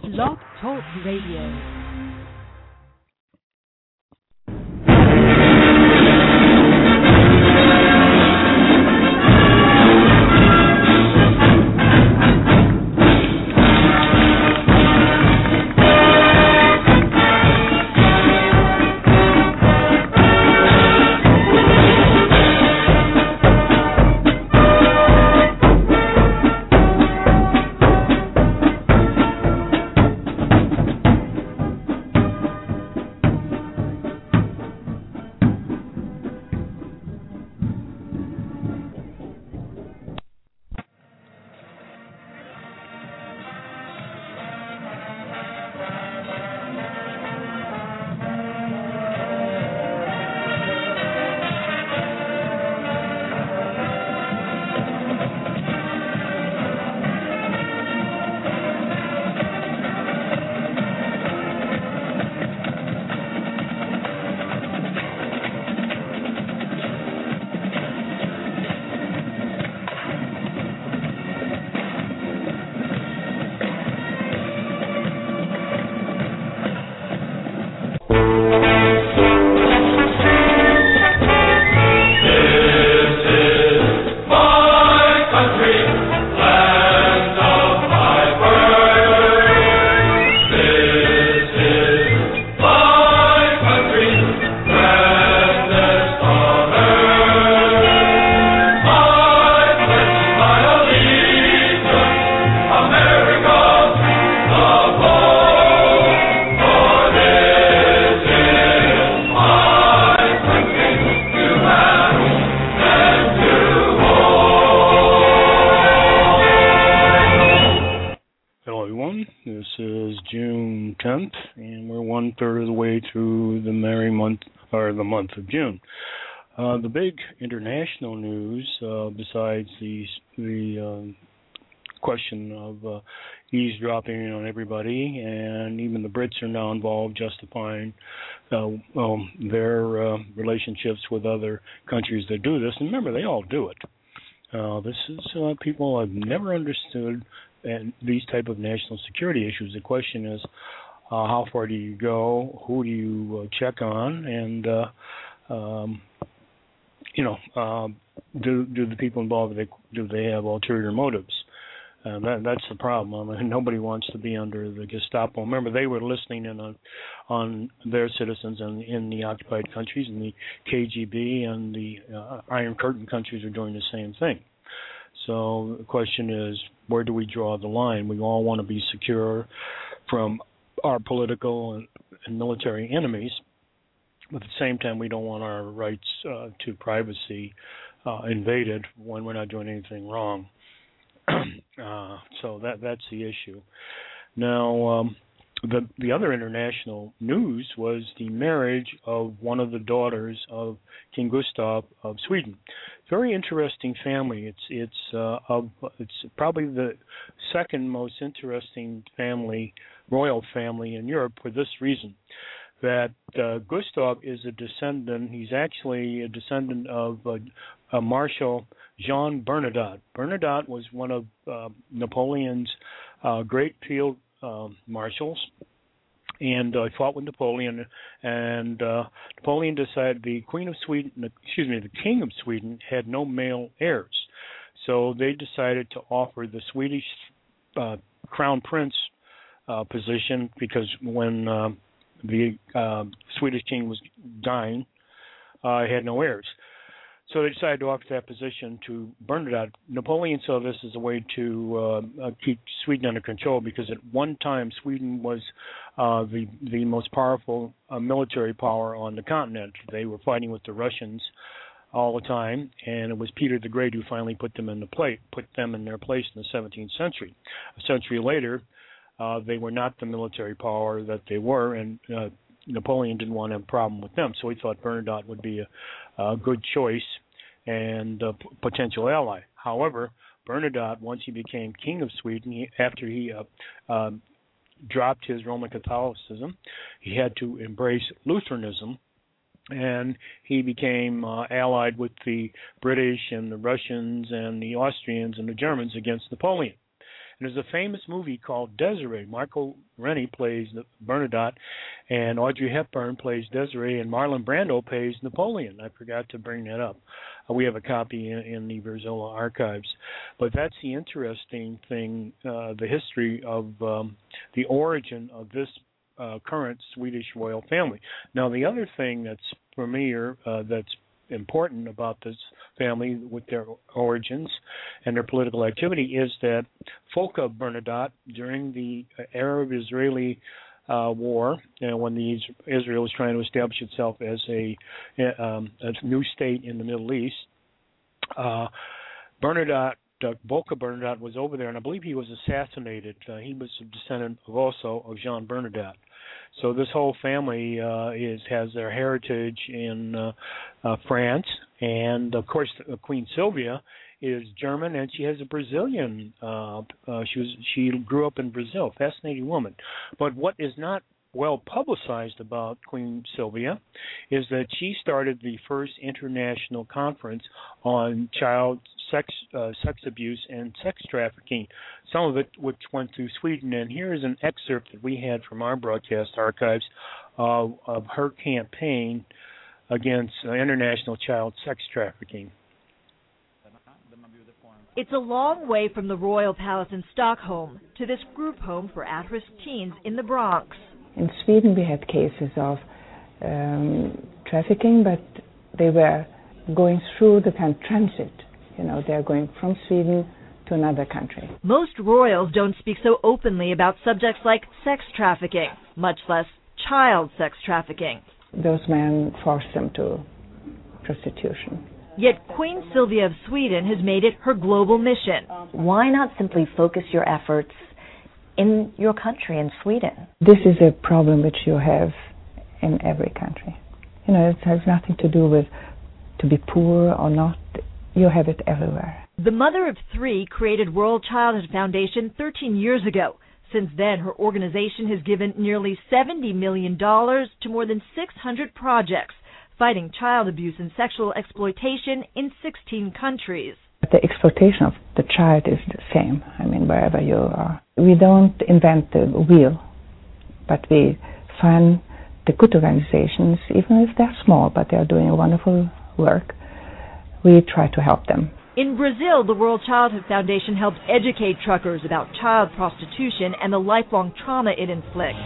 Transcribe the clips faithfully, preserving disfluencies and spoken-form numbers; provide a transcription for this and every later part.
Blog Talk Radio. Of June. Uh, the big international news, uh, besides the the um, question of uh, eavesdropping on everybody, and even the Brits are now involved, justifying uh, um, their uh, relationships with other countries that do this. And remember, they all do it. Uh, this is uh, people I've never understood, and these type of national security issues. The question is, uh, how far do you go? Who do you uh, check on? And uh, Um, you know, uh, do do the people involved, do they, do they have ulterior motives? Uh, that that's the problem. I mean, nobody wants to be under the Gestapo. Remember, they were listening in on on their citizens in, in the occupied countries, and the K G B and the uh, Iron Curtain countries are doing the same thing. So the question is, where do we draw the line? We all want to be secure from our political and, and military enemies. But at the same time, we don't want our rights uh, to privacy uh, invaded when we're not doing anything wrong. uh, so that that's the issue. Now, um, the the other international news was the marriage of one of the daughters of King Gustav of Sweden. Very interesting family. It's it's uh, of it's probably the second most interesting family, royal family in Europe for this reason. That uh, Gustav is a descendant, he's actually a descendant of uh, uh, Marshal Jean Bernadotte. Bernadotte was one of uh, Napoleon's uh, great field uh, marshals, and uh, fought with Napoleon, and uh, Napoleon decided the Queen of Sweden, excuse me, the King of Sweden had no male heirs. So they decided to offer the Swedish uh, Crown Prince uh, position, because when uh, the uh, Swedish king was dying, uh, he had no heirs. So they decided to offer that position to Bernadotte. Napoleon saw this as a way to uh, uh, keep Sweden under control, because at one time Sweden was uh, the the most powerful uh, military power on the continent. They were fighting with the Russians all the time, and it was Peter the Great who finally put them in the plate, put them in their place in the seventeenth century. A century later, Uh, they were not the military power that they were, and uh, Napoleon didn't want to have a problem with them, so he thought Bernadotte would be a, a good choice and a p- potential ally. However, Bernadotte, once he became king of Sweden, he, after he uh, uh, dropped his Roman Catholicism, he had to embrace Lutheranism, and he became uh, allied with the British and the Russians and the Austrians and the Germans against Napoleon. And there's a famous movie called Desiree. Michael Rennie plays Bernadotte, and Audrey Hepburn plays Desiree, and Marlon Brando plays Napoleon. I forgot to bring that up. Uh, we have a copy in, in the Verzola archives. But that's the interesting thing, uh, the history of um, the origin of this uh, current Swedish royal family. Now, the other thing that's familiar, uh, that's important about this family with their origins and their political activity is that Folke Bernadotte, during the Arab-Israeli uh, war, uh, when the, Israel was trying to establish itself as a, um, a new state in the Middle East, uh, Bernadotte, uh, Folke Bernadotte was over there, and I believe he was assassinated. Uh, he was a descendant of also of Jean Bernadotte. So this whole family uh, is has their heritage in uh, uh, France, and of course uh, Queen Sylvia is German, and she has a Brazilian. Uh, uh, she was she grew up in Brazil. Fascinating woman. But what is not well publicized about Queen Sylvia is that she started the first international conference on child sex uh, sex abuse and sex trafficking, some of it which went through Sweden. And here is an excerpt that we had from our broadcast archives uh, of her campaign against uh, international child sex trafficking. It's a long way from the Royal Palace in Stockholm to this group home for at-risk teens in the Bronx. In Sweden we had cases of um, trafficking, but they were going through the kind of transit. You know, they're going from Sweden to another country. Most royals don't speak so openly about subjects like sex trafficking, much less child sex trafficking. Those men forced them to prostitution. Yet Queen Sylvia of Sweden has made it her global mission. Why not simply focus your efforts in your country, in Sweden? This is a problem which you have in every country. You know, it has nothing to do with to be poor or not. You have it everywhere. The mother of three created World Childhood Foundation thirteen years ago. Since then, her organization has given nearly seventy million dollars to more than six hundred projects, fighting child abuse and sexual exploitation in sixteen countries. The exploitation of the child is the same, I mean, wherever you are. We don't invent the wheel, but we find the good organizations, even if they're small, but they're doing wonderful work. We try to help them. In Brazil, the World Childhood Foundation helps educate truckers about child prostitution and the lifelong trauma it inflicts.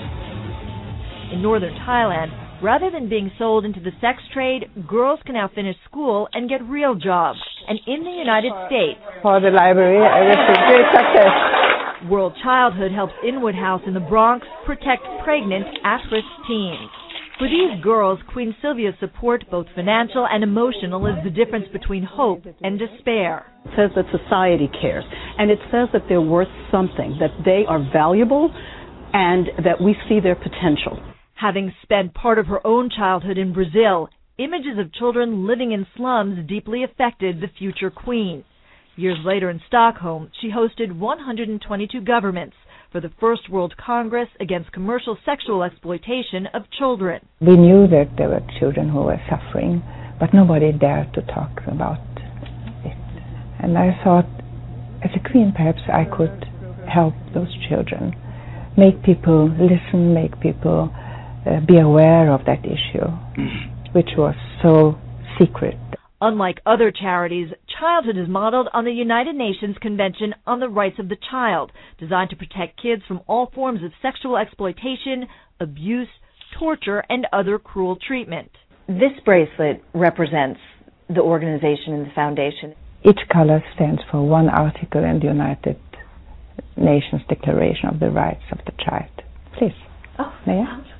In northern Thailand, rather than being sold into the sex trade, girls can now finish school and get real jobs. And in the United States, for the library, I wish it great success. World Childhood helps Inwood House in the Bronx protect pregnant, at-risk teens. For these girls, Queen Sylvia's support, both financial and emotional, is the difference between hope and despair. It says that society cares, and it says that they're worth something, that they are valuable, and that we see their potential. Having spent part of her own childhood in Brazil, images of children living in slums deeply affected the future queen. Years later in Stockholm, she hosted one hundred twenty-two governments for the First World Congress against commercial sexual exploitation of children. We knew that there were children who were suffering, but nobody dared to talk about it. And I thought, as a queen, perhaps I could help those children, make people listen, make people uh, be aware of that issue, which was so secret. Unlike other charities, Childhood is modeled on the United Nations Convention on the Rights of the Child, designed to protect kids from all forms of sexual exploitation, abuse, torture, and other cruel treatment. This bracelet represents the organization and the foundation. Each color stands for one article in the United Nations Declaration of the Rights of the Child. Please. Oh, may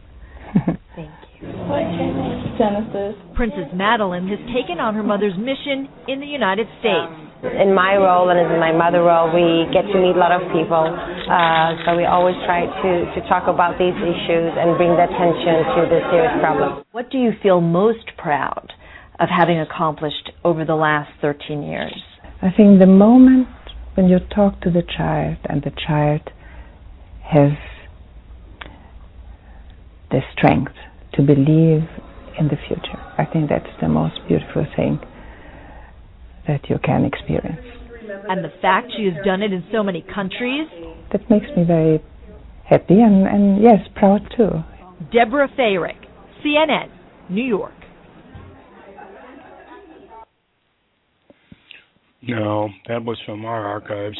I? Thank you. Genesis. Princess Madeline has taken on her mother's mission in the United States. In my role and in my mother role, we get to meet a lot of people, uh, so we always try to, to talk about these issues and bring the attention to this serious problem. What do you feel most proud of having accomplished over the last thirteen years? I think the moment when you talk to the child and the child has the strength to believe in the future. I think that's the most beautiful thing that you can experience. And the fact she has done it in so many countries? That makes me very happy and, and yes, proud too. Deborah Fayrick, C N N, New York. No, that was from our archives.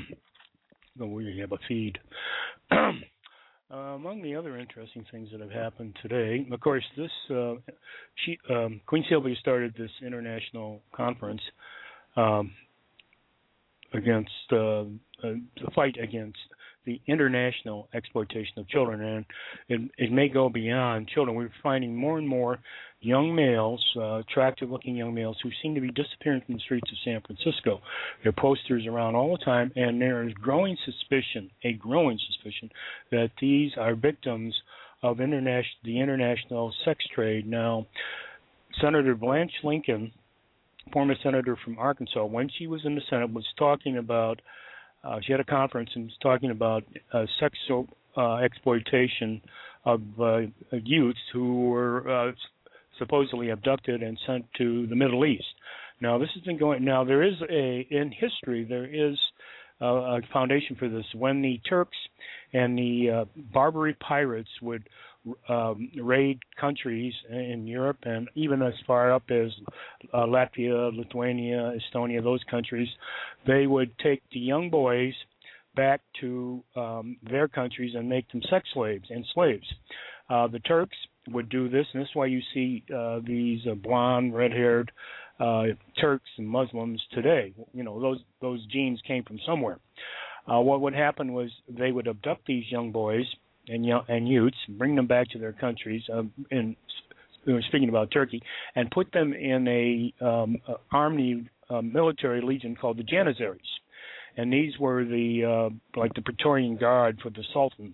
We have a feed. uh, among the other interesting things that have happened today, of course, this uh, she, um, Queen Sylvia started this international conference um, against uh, uh, the fight against the international exploitation of children, and it, it may go beyond children. We're finding more and more young males, uh, attractive-looking young males, who seem to be disappearing from the streets of San Francisco. There are posters around all the time, and there is growing suspicion, a growing suspicion, that these are victims of international, the international sex trade. Now, Senator Blanche Lincoln, former senator from Arkansas, when she was in the Senate, was talking about Uh, she had a conference and was talking about uh, sexual uh, exploitation of uh, youths who were uh, supposedly abducted and sent to the Middle East. Now, this has been going. Now, there is a in history there is uh, a foundation for this. When the Turks and the uh, Barbary pirates would um, raid countries in Europe and even as far up as uh, Latvia, Lithuania, Estonia, those countries, they would take the young boys back to um, their countries and make them sex slaves and slaves. Uh, the Turks would do this, and this is why you see uh, these uh, blonde, red-haired uh, Turks and Muslims today. You know, those those genes came from somewhere. Uh, what would happen was they would abduct these young boys and young, and youths, bring them back to their countries. Uh, in we were speaking about Turkey, and put them in a um, army uh, military legion called the Janissaries, and these were the uh, like the Praetorian Guard for the Sultan.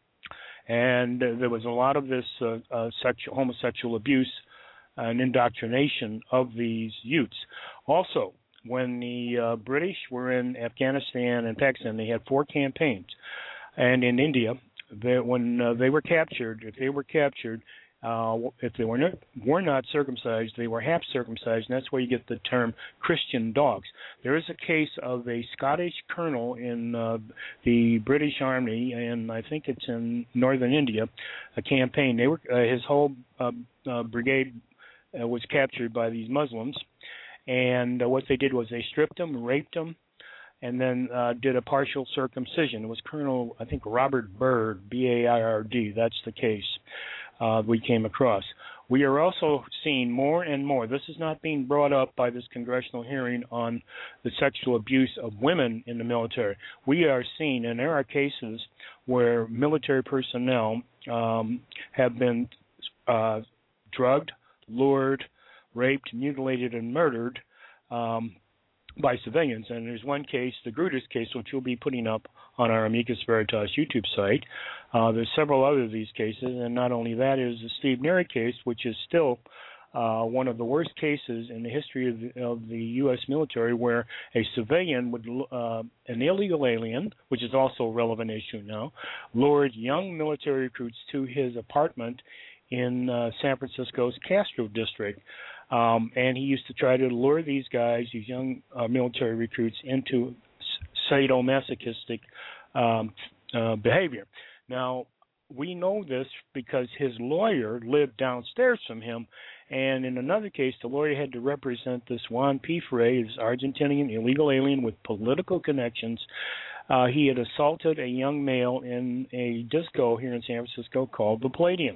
And uh, there was a lot of this uh, uh, sexual, homosexual abuse and indoctrination of these youths. Also, when the uh, British were in Afghanistan and Pakistan, they had four campaigns. And in India, they, when uh, they were captured, if they were captured, uh, if they were not, were not circumcised, they were half circumcised, and that's where you get the term Christian dogs. There is a case of a Scottish colonel in uh, the British Army, and I think it's in northern India, a campaign. They were uh, his whole uh, uh, brigade uh, was captured by these Muslims, and uh, what they did was they stripped them, raped them, and then uh, did a partial circumcision. It was Colonel, I think, Robert Byrd, B A I R D. That's the case uh, we came across. We are also seeing more and more. This is not being brought up by this congressional hearing on the sexual abuse of women in the military. We are seeing, and there are cases where military personnel um, have been uh, drugged, lured, raped, mutilated, and murdered um, by civilians. And there's one case, the Grutis case, which we'll be putting up on our Amicus Veritas YouTube site. Uh, there's several other of these cases, and not only that is the Steve Neary case, which is still uh, one of the worst cases in the history of the, of the U S military, where a civilian would, uh, an illegal alien, which is also a relevant issue now, lured young military recruits to his apartment in uh, San Francisco's Castro district. Um, and he used to try to lure these guys, these young uh, military recruits, into sadomasochistic um, uh, behavior. Now, we know this because his lawyer lived downstairs from him, and in another case, the lawyer had to represent this Juan P. Frey, this Argentinian illegal alien with political connections. Uh, he had assaulted a young male in a disco here in San Francisco called the Palladium.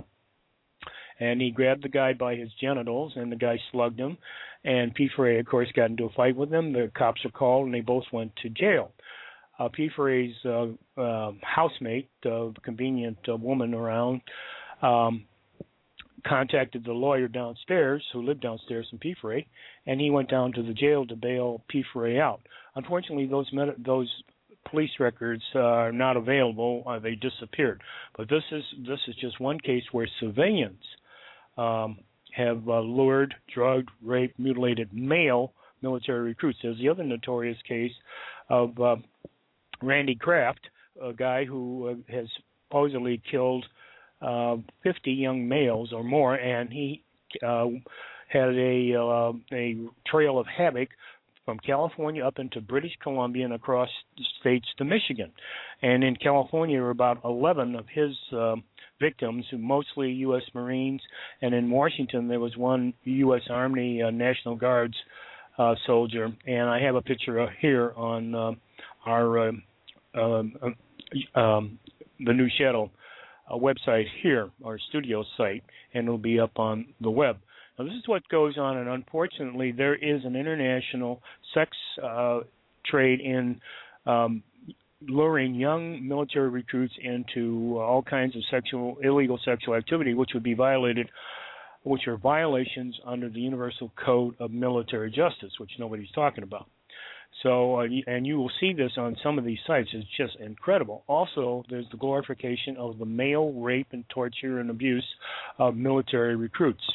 And he grabbed the guy by his genitals, and the guy slugged him. And P. Frey, of course, got into a fight with him. The cops were called, and they both went to jail. Uh, P. Frey's uh, uh, housemate, a uh, convenient uh, woman around, um, contacted the lawyer downstairs, who lived downstairs from P. Frey, and he went down to the jail to bail P. Frey out. Unfortunately, those med- those police records uh, are not available. Uh, they disappeared. But this is this is just one case where civilians Um, have uh, lured, drugged, raped, mutilated male military recruits. There's the other notorious case of uh, Randy Kraft, a guy who uh, has supposedly killed uh, fifty young males or more, and he uh, had a uh, a trail of havoc from California up into British Columbia and across the states to Michigan. And in California, there were about eleven of his uh, victims, who mostly U S Marines. And in Washington, there was one U S Army uh, National Guards uh, soldier. And I have a picture uh, here on uh, our uh, um, um, the New Shadow uh, website here, our studio site, and it'll be up on the web. Now, this is what goes on, and unfortunately, there is an international sex uh, trade in um, luring young military recruits into all kinds of sexual, illegal sexual activity, which would be violated, which are violations under the Universal Code of Military Justice, which nobody's talking about. So, uh, and you will see this on some of these sites. It's just incredible. Also, there's the glorification of the male rape and torture and abuse of military recruits.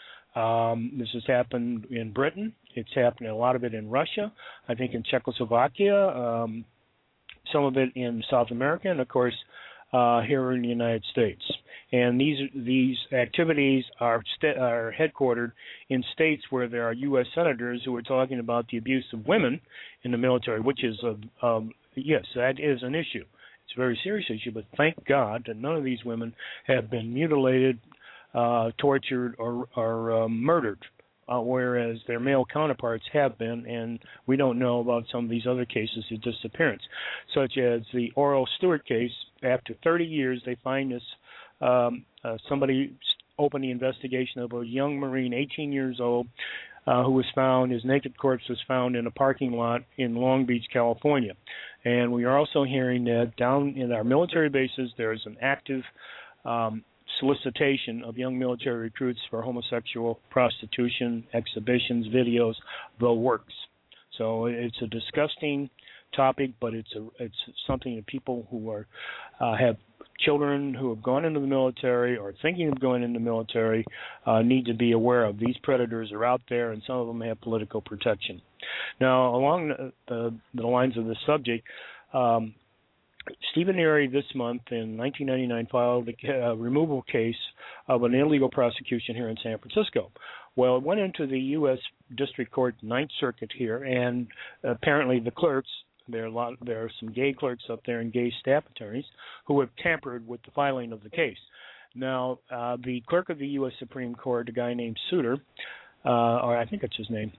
Um, this has happened in Britain. It's happened, a lot of it in Russia, I think in Czechoslovakia, um, some of it in South America, and of course uh, here in the United States. And these these activities are st- are headquartered in states where there are U S senators who are talking about the abuse of women in the military, which is a um, yes, that is an issue. It's a very serious issue, but thank God that none of these women have been mutilated, Uh, tortured or, or uh, murdered, uh, whereas their male counterparts have been, and we don't know about some of these other cases of disappearance, such as the Oral Stewart case. After thirty years, they find this um, uh, somebody opened the investigation of a young Marine, eighteen years old, uh, who was found, his naked corpse was found in a parking lot in Long Beach, California. And we are also hearing that down in our military bases, there is an active um, solicitation of young military recruits for homosexual prostitution, exhibitions, videos, the works. So it's a disgusting topic, but it's a it's something that people who are uh, have children who have gone into the military or thinking of going into the military uh, need to be aware of. These predators are out there, and some of them have political protection. Now, along the, the, the lines of this subject, um, Stephen Neary this month in nineteen ninety-nine filed a uh, removal case of an illegal prosecution here in San Francisco. Well, it went into the U S District Court Ninth Circuit here, and apparently the clerks, there are, a lot, there are some gay clerks up there and gay staff attorneys who have tampered with the filing of the case. Now, uh, the clerk of the U S Supreme Court, a guy named Souter, uh, or I think that's his name,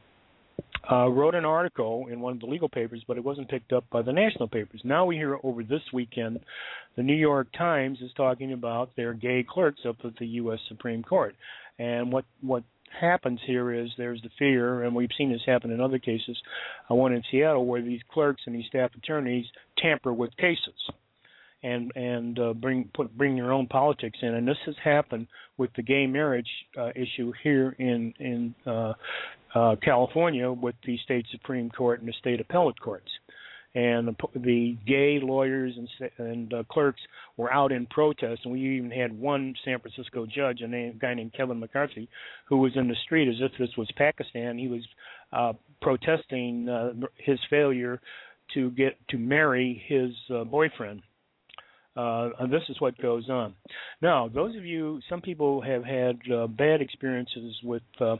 Uh, wrote an article in one of the legal papers, but it wasn't picked up by the national papers. Now we hear over this weekend, the New York Times is talking about their gay clerks up at the U S Supreme Court. And what what happens here is there's the fear, and we've seen this happen in other cases, uh, one in Seattle, where these clerks and these staff attorneys tamper with cases and and uh, bring put bring their own politics in. And this has happened with the gay marriage uh, issue here in in uh, uh, California with the state Supreme Court and the state appellate courts. And the, the gay lawyers and and uh, clerks were out in protest, and we even had one San Francisco judge, a, name, a guy named Kevin McCarthy, who was in the street as if this was Pakistan. He was uh, protesting uh, his failure to get to marry his uh, boyfriend. Uh, and this is what goes on. Now, those of you, some people have had uh, bad experiences with uh,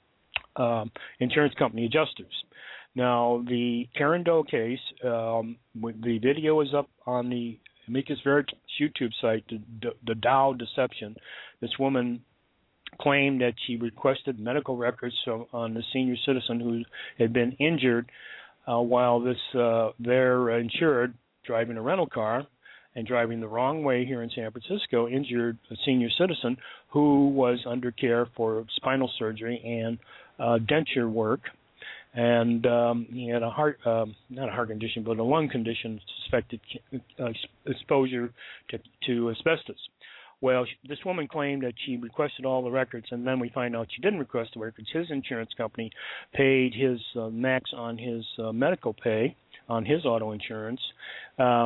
um, insurance company adjusters. Now, the Karen Doe case, um, the video is up on the Amicus Veritas YouTube site, the, the Dow Deception. This woman claimed that she requested medical records on the senior citizen who had been injured uh, while this uh, their insured driving a rental car and driving the wrong way here in San Francisco injured a senior citizen who was under care for spinal surgery and uh, denture work. And um, he had a heart, um, not a heart condition, but a lung condition, suspected uh, exposure to, to asbestos. Well, this woman claimed that she requested all the records, and then we find out she didn't request the records. His insurance company paid his uh, max on his uh, medical pay, on his auto insurance, um,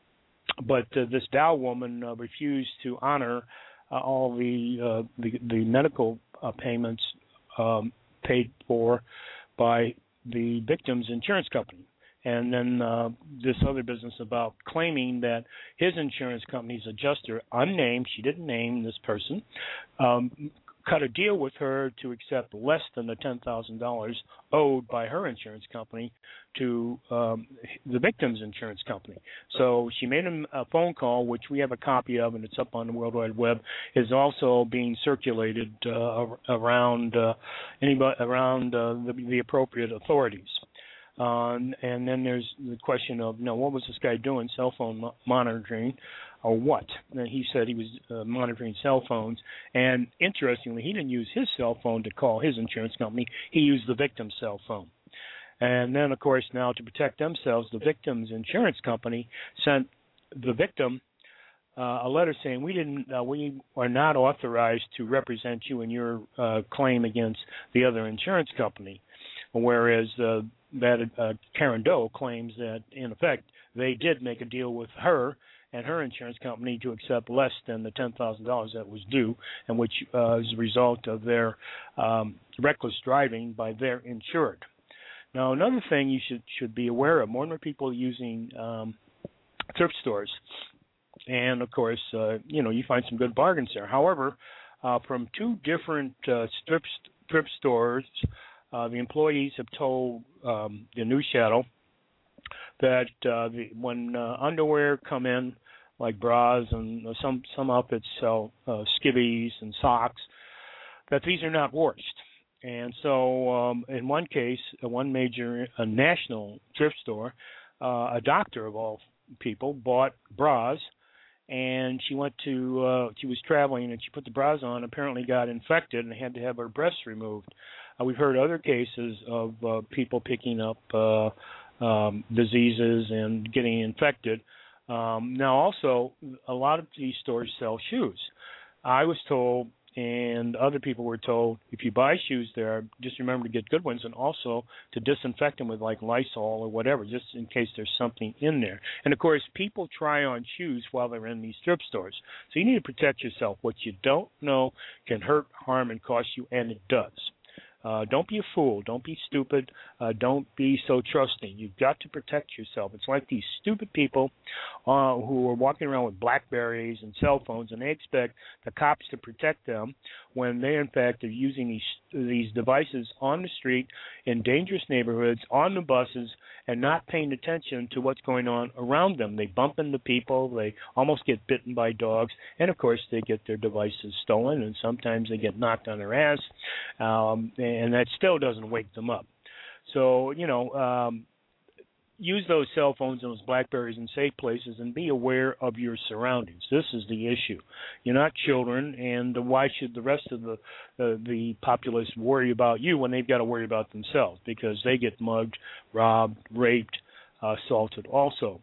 but uh, this Dow woman uh, refused to honor uh, all the, uh, the the medical uh, payments um, paid for by the victim's insurance company. And then uh, this other business about claiming that his insurance company's adjuster, unnamed, she didn't name this person, um, cut a deal with her to accept less than the ten thousand dollars owed by her insurance company to um, the victim's insurance company. So she made him a phone call, which we have a copy of, and it's up on the World Wide Web. Is also being circulated uh, around uh, anybody around uh, the, the appropriate authorities. Um, and then there's the question of, you know, what was this guy doing, cell phone mo- monitoring or what? And he said he was uh, monitoring cell phones. And interestingly, he didn't use his cell phone to call his insurance company. He used the victim's cell phone. And then, of course, now to protect themselves, the victim's insurance company sent the victim uh, a letter saying, we didn't, uh, we are not authorized to represent you in your uh, claim against the other insurance company. Whereas uh, that uh, Karen Doe claims that, in effect, they did make a deal with her and her insurance company to accept less than the ten thousand dollars that was due, and which uh, is a result of their um, reckless driving by their insured. Now, another thing you should should be aware of, more and more people using um, thrift stores. And, of course, uh, you know, you find some good bargains there. However, uh, from two different uh, thrift, thrift stores, Uh, the employees have told um, the News Shadow that uh, the, when uh, underwear come in, like bras and uh, some some outfits sell uh, skivvies and socks, that these are not washed. And so, um, in one case, uh, one major uh, national thrift store, uh, a doctor of all people bought bras, and she went to uh, she was traveling and she put the bras on. Apparently, got infected and had to have her breasts removed. Uh, we've heard other cases of uh, people picking up uh, um, diseases and getting infected. Um, now, also, a lot of these stores sell shoes. I was told, and other people were told, if you buy shoes there, just remember to get good ones, and also to disinfect them with like Lysol or whatever, just in case there's something in there. And, of course, people try on shoes while they're in these thrift stores. So you need to protect yourself. What you don't know can hurt, harm, and cost you, and it does. Uh, don't be a fool. Don't be stupid. Uh, don't be so trusting. You've got to protect yourself. It's like these stupid people uh, who are walking around with BlackBerries and cell phones, and they expect the cops to protect them when they, in fact, are using these these devices on the street, in dangerous neighborhoods, on the buses, and not paying attention to what's going on around them. They bump into people. They almost get bitten by dogs. And, of course, they get their devices stolen, and sometimes they get knocked on their ass. Um, and that still doesn't wake them up. So, you know, um, use those cell phones and those BlackBerries in safe places and be aware of your surroundings. This is the issue. You're not children, and why should the rest of the, uh, the populace worry about you when they've got to worry about themselves? Because they get mugged, robbed, raped, uh, assaulted also.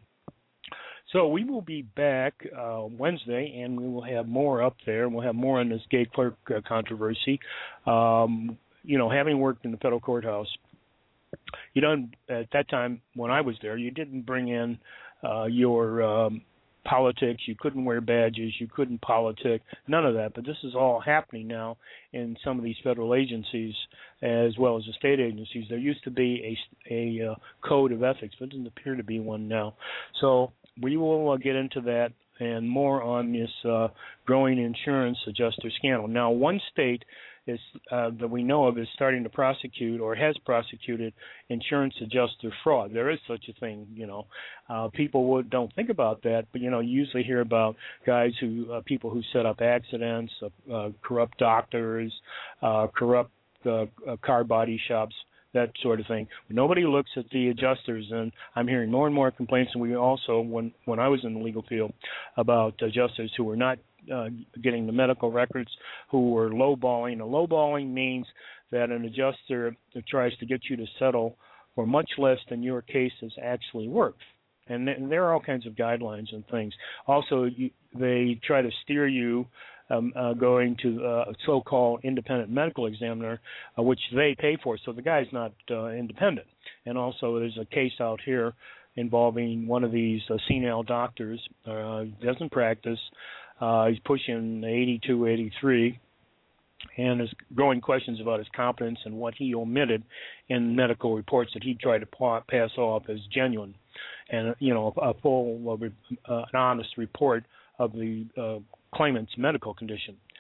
So we will be back uh, Wednesday, and we will have more up there. We'll have more on this gay clerk uh, controversy. Um, you know, having worked in the federal courthouse, you don't, at that time when I was there, you didn't bring in uh, your um, politics. You couldn't wear badges. You couldn't politic. None of that. But this is all happening now in some of these federal agencies as well as the state agencies. There used to be a, a uh, code of ethics, but it doesn't appear to be one now. So we will uh, get into that and more on this uh, growing insurance adjuster scandal. Now, one state is uh, that we know of is starting to prosecute or has prosecuted insurance adjuster fraud. There is such a thing, you know. Uh, people would, don't think about that, but, you know, you usually hear about guys who, uh, people who set up accidents, uh, uh, corrupt doctors, uh, corrupt uh, uh, car body shops, that sort of thing. Nobody looks at the adjusters, and I'm hearing more and more complaints, and we also, when, when I was in the legal field, about adjusters who were not uh, getting the medical records, who were lowballing. A lowballing means that an adjuster tries to get you to settle for much less than your case is actually worth. And, th- and there are all kinds of guidelines and things. Also, you, they try to steer you Um, uh, going to uh, a so-called independent medical examiner, uh, which they pay for, so the guy's not uh, independent. And also there's a case out here involving one of these uh, senile doctors. Uh, doesn't practice. Uh, he's pushing eighty-two, eighty-three, and there's growing questions about his competence and what he omitted in medical reports that he tried to pa- pass off as genuine. And, you know, a, a full, uh, an honest report of the uh, claimant's medical condition.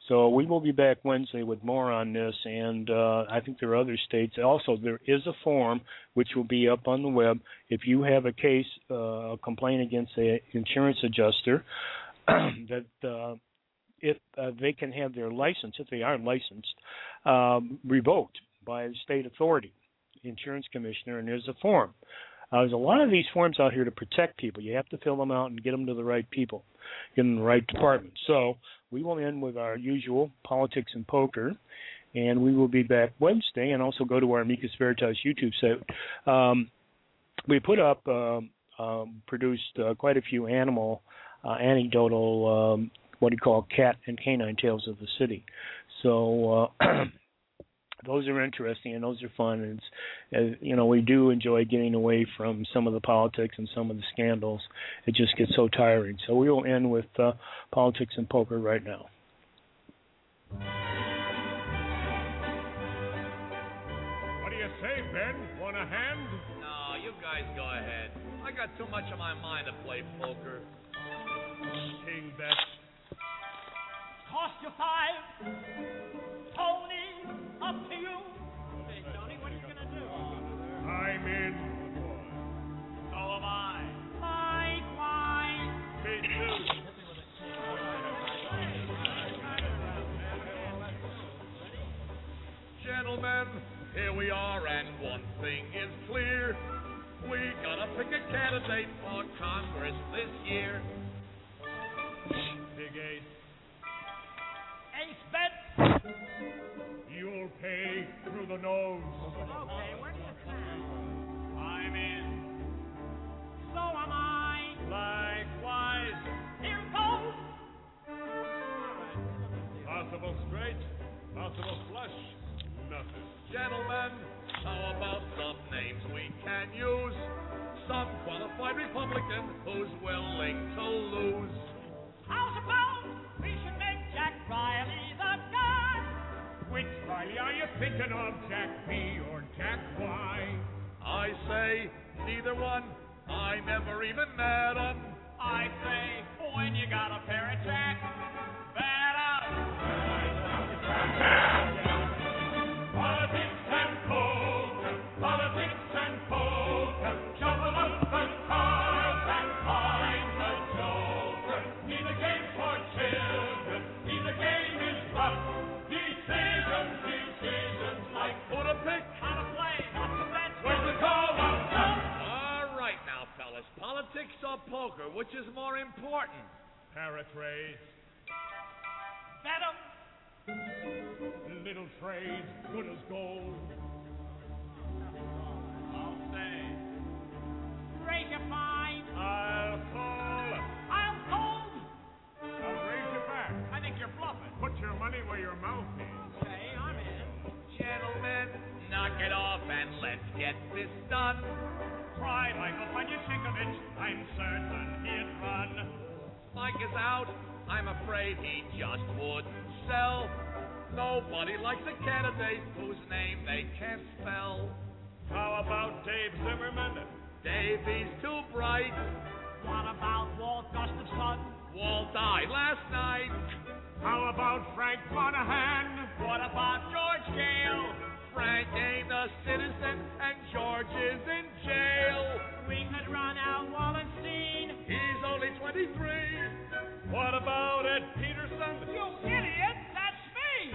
So we will be back Wednesday with more on this, and uh, I think there are other states. Also, there is a form which will be up on the web. If you have a case, uh, a complaint against an insurance adjuster, that uh, if uh, they can have their license, if they are licensed, um, revoked by a state authority, insurance commissioner, and there's a form. Uh, there's a lot of these forms out here to protect people. You have to fill them out and get them to the right people, get them in the right department. So we will end with our usual politics and poker, and we will be back Wednesday, and also go to our Amicus Veritas YouTube site. Um, we put up, um, um, produced uh, quite a few animal, uh, anecdotal, um, what do you call, cat and canine tales of the city. So uh, those are interesting and those are fun. And it's, uh, you know, we do enjoy getting away from some of the politics and some of the scandals. It just gets so tiring. So we will end with uh, politics and poker right now. What do you say, Ben? Want a hand? No, you guys go ahead. I got too much on my mind to play poker. King bet. Cost you five. Tony, up to you. Hey, Tony, what are you going to do? I'm in. So am I. Likewise. Me too. Gentlemen, here we are, and one thing is clear. We gotta pick a candidate for Congress this year. Big ace. Ace bet. You'll pay through the nose. Okay, where do you stand? I'm in. So am I. Likewise. Here goes. Possible straight, possible flush. Nothing. Gentlemen, how about some names we can use? Some qualified Republican who's willing to lose. How's about we should make Jack Riley the guy? Which Riley are you thinking of, Jack B or Jack Y? I say neither one. I never even met him. I say when you got a pair of Jack, bet up. Politics and poker, politics and poker, shuffle up the cards and find the joker. Neither game for children, neither game is rough. Decisions, decisions like Who to pick? How to play, not to bet. where's the call of love? All right now, fellas. Politics or poker, which is more important? Paratrade, Bet 'em. little trade, good as gold. I'll say. Raise your fine. I'll call. I'll hold. I'll raise you back. I think you're bluffing. Put your money where your mouth is. Okay, I'm in. Gentlemen, knock it off and let's get this done. Try Michael Panyasinkovich. I'm certain he'd run. Mike is out. I'm afraid he just wouldn't sell. Nobody likes a candidate whose name they can't spell. How about Dave Zimmerman? Davey's too bright. What about Walt Gustafson? Walt died last night. How about Frank Monahan? What about George Gale? Frank ain't a citizen and George is in jail. We could run out Wallenstein. He's only twenty-three. What about Ed Peterson? You idiot! That's me!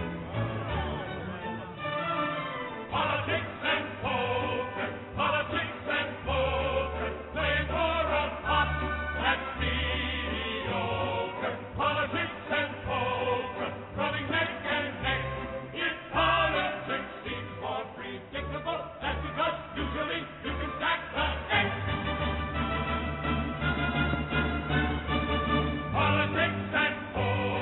Politics and poker, politics and poker, playing for a pot that's mediocre. Politics and poker, running neck and neck. If politics seems more predictable, that's because usually you can stack the deck. Politics and poker.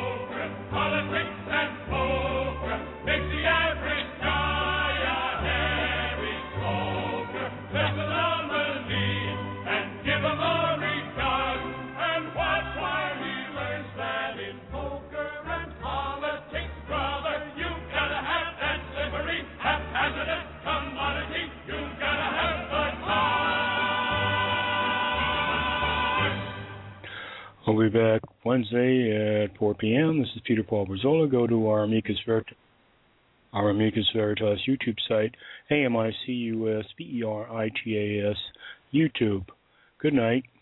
Wednesday at four p.m. This is Peter Paul Brazola. Go to our Amicus Veritas, our Amicus Veritas YouTube site, A M I C U S V E R I T A S YouTube. Good night.